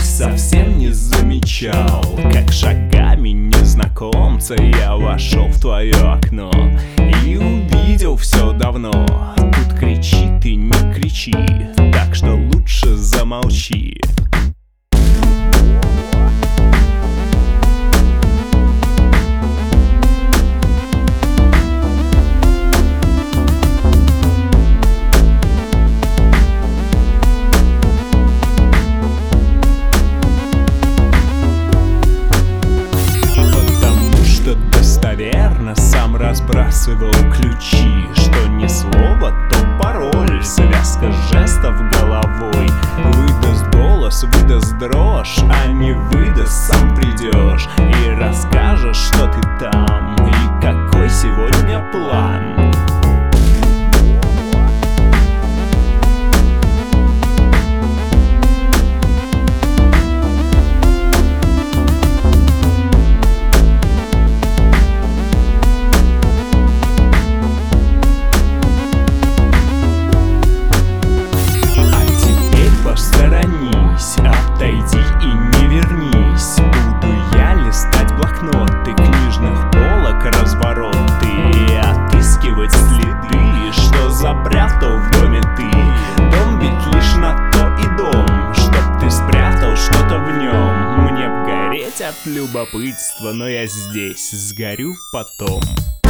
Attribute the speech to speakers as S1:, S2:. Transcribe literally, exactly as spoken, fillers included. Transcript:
S1: совсем не замечал, как шагами незнакомца я вошел в твое окно и увидел все давно. Тут кричи ты, не кричи, так что лучше замолчи. Достоверно сам разбрасывал ключи, что ни слово, то пароль, связка жестов головой. Выдаст голос, выдаст дрожь, а не выдаст, сам придешь и расскажешь, что ты там и какой сегодня план. Отойди и не вернись. Буду я листать блокноты, книжных полок развороты и отыскивать следы, что запрятал в доме ты. Дом ведь лишь на то и дом, чтоб ты спрятал что-то в нем. Мне б гореть от любопытства, но я здесь сгорю потом.